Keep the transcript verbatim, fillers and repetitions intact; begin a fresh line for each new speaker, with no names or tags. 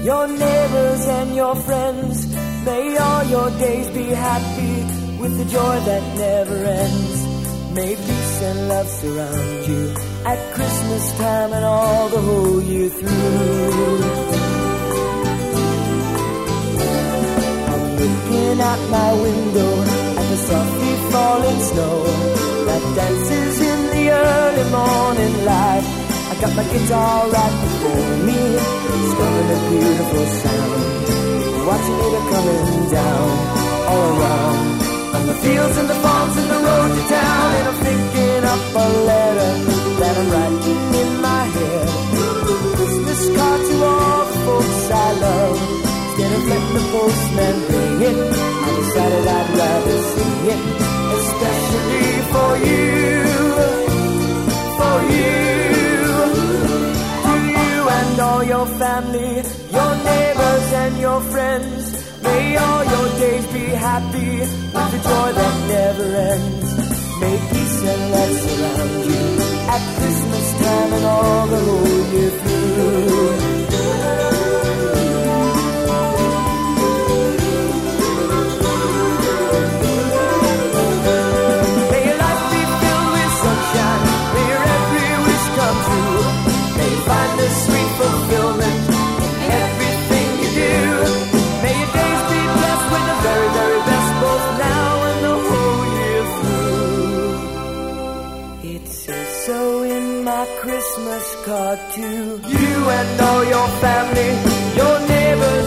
your neighbors and your friends. May all your days be happy with the joy that never ends. May peace and love surround you at Christmas time and all the whole year through. I'm looking out my window at the softly falling snow that dances in the early morning light. I got my guitar right before me, strumming a beautiful sound, watching it coming down all around, on the fields and the farms and the road to town. And I'm thinking up a letter that I'm writing in my head, Christmas card to all the folks I love. Instead of letting the postman bring it, I decided I'd rather sing it, especially for you, for you. And all your family, your neighbors and your friends, may all your days be happy with the joy that never ends. May peace and love surround you at Christmas time and all the whole year through. May your life be filled with sunshine, may your every wish come true. May you find the sweet fulfillment in everything you do. May your days be blessed with the very, very best, both now and the whole year through. It says so in my Christmas card to you and all your family, your neighbors